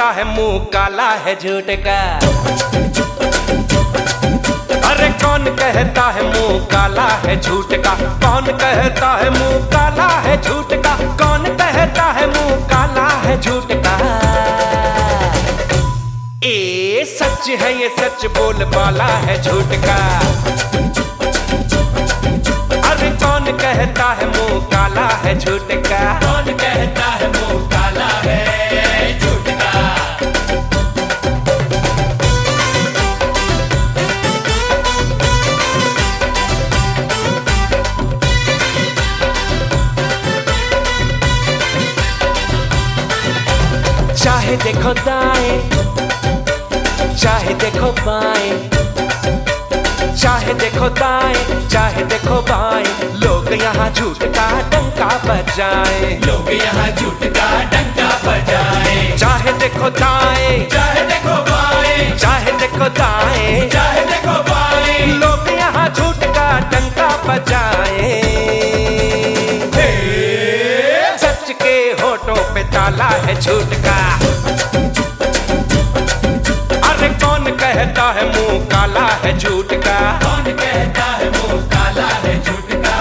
है मुंह काला है झूठ का। अरे कौन कहता है मुंह काला है झूठ का, कौन कहता है मुंह काला है झूठ का, कौन कहता है मुंह काला है झूठ का। ए सच है ये सच बोल वाला है झूठ का। अरे कौन कहता है मुंह काला है झूठ का, कौन कहता है मुंह काला है झूठ का। चाहे देखो दाएं चाहे देखो बाएं, चाहे देखो दाएं चाहे देखो बाएं, लोग यहाँ झूठ का डंका बजाएं, लोग यहाँ झूठ का डंका बजाएं। चाहे देखो दाएं चाहे देखो बाएं, चाहे देखो दाएं चाहे देखो बाएं, लोग यहाँ झूठ का डंका बजाएं। सच के होठों पे ताला है झूठ का। अरे कौन कहता है मुंह काला है झूठ का, कौन कहता है मुंह काला है झूठ का।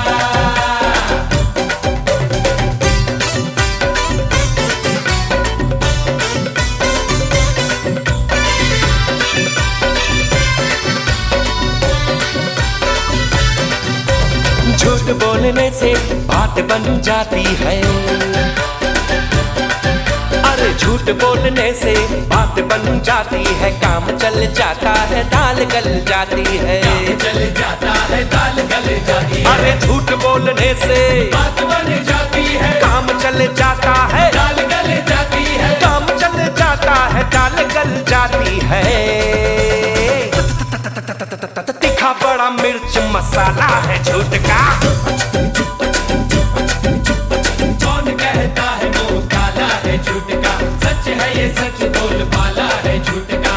झूठ बोलने से बात बन जाती है। अरे झूठ बोलने से बात बन जाती है, काम चल जाता है दाल गल जाती है, काम चल जाता है दाल गल जाती है। अरे झूठ बोलने से बात बन जाती है, काम चल जाता है दाल गल जाती है, काम चल जाता है दाल गल जाती है। तीखा बड़ा मिर्च मसाला है झूठ का। कौन कहता है मुंह काला है झूठ का, सच है ये सच बोल वाला है झूठ का।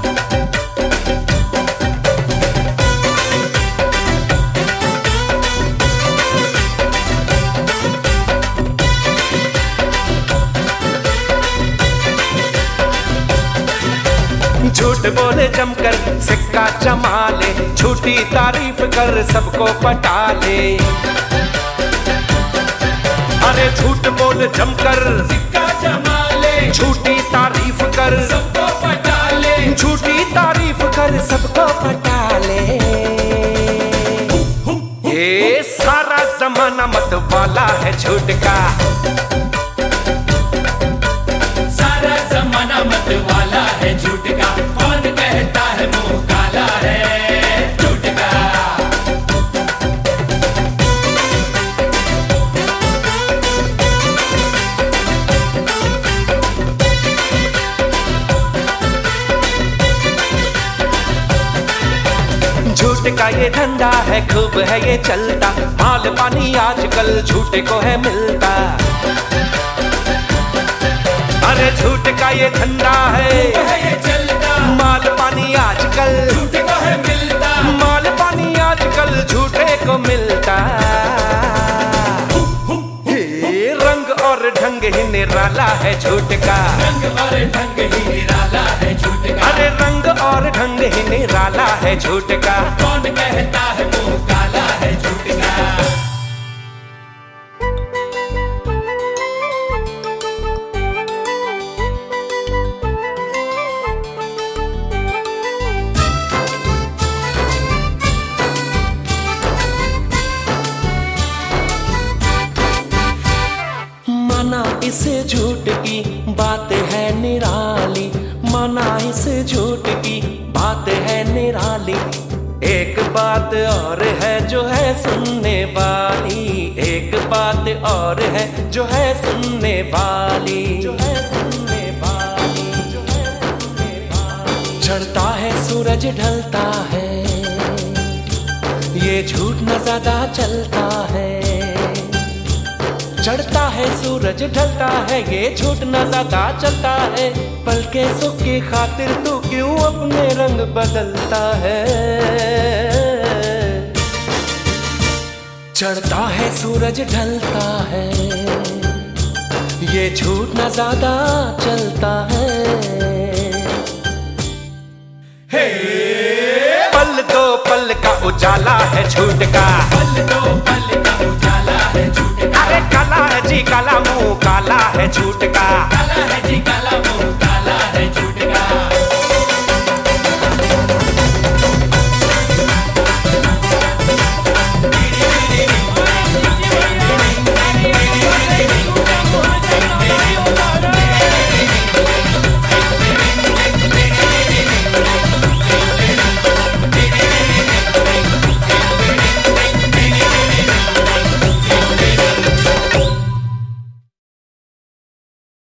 झूठ बोले जमकर सिक्का जमा ले, झूठी तारीफ कर सबको पटा ले। अरे झूठ बोल जमकर सिक्का जमा ले, झूठी तारीफ कर सबको पटा ले, झूठी तारीफ कर सबको पटा ले। ये सारा जमाना मत वाला है झूठ का। सारा जमाना मत वाला है झूठ का। कौन कहता है मुंह काला है झूठ का। झूठ का ये धंधा है खूब है ये चलता, माल पानी आजकल झूठे को है मिलता। अरे झूठ का ये धंधा है ये चलता, माल पानी आजकल झूठ को है मिलता, माल पानी आजकल झूठे को मिलता। हे रंग और ढंग ही निराला है झूठ का। रंग और ढंग ही निराला है झूठ का। अरे रंग और ढंग ही निराला है झूठ का। कौन कहता है मुंह काला है झूठ का। माना इस झूठ की बात है निराली, माना इस झूठ की बात है निराली। एक बात और है जो है सुनने वाली, एक बात और है जो है सुनने वाली, जो है सुनने वाली, जो है सुनने वाली। चढ़ता है सूरज ढलता है, ये झूठ न ज्यादा चलता है। चढ़ता है सूरज ढलता है, ये झूठ न ज्यादा चलता है। पल के सुख की खातिर तू क्यों अपने रंग बदलता है। चढ़ता है सूरज ढलता है, ये झूठ ना ज्यादा चलता है। हे पल दो पल का उजाला है झूठ का, पल दो पल का उजाला है झूठ का। अरे काला है जी काला, मुंह काला है झूठ का। काला है जी काला,